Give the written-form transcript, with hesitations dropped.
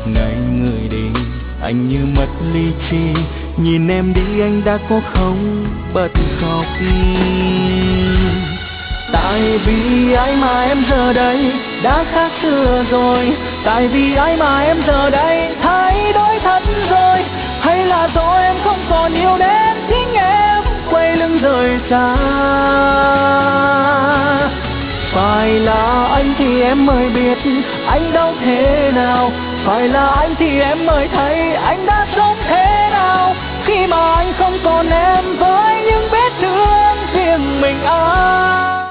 ngày người đi, anh như mất lý trí. Nhìn em đi anh đã có không bật khóc. Tại vì ai mà em giờ đây đã khác xưa rồi. Tại vì ai mà em giờ đây thay đổi thật rồi. Hay là do em không còn yêu đến chính em quay lưng rời xa. Phải là anh thì em mới biết anh đau thế nào. Phải là anh thì em mới thấy anh đã sống thế nào. Khi mà anh không còn em với những vết thương riêng mình anh.